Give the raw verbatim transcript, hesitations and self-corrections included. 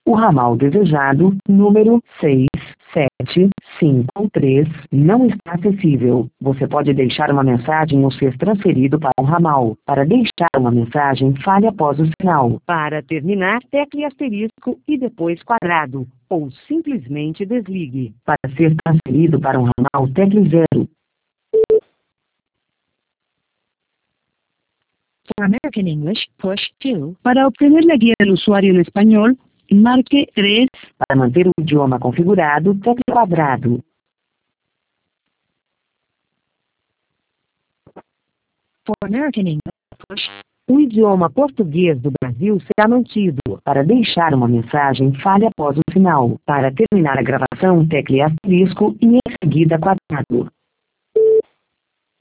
O ramal desejado, número seis sete cinco três, não está acessível. Você pode deixar uma mensagem ou ser transferido para um ramal. Para deixar uma mensagem, fale após o sinal. Para terminar, tecle asterisco e depois quadrado, ou simplesmente desligue. Para ser transferido para um ramal, tecle zero. For American English, push two. Para obtener la guía del usuario en español, marque tres. Para manter o idioma configurado, tecle quadrado. For American English, push. O idioma português do Brasil será mantido. Para deixar uma mensagem, fale após o sinal. Para terminar a gravação, tecle asterisco e em seguida quadrado.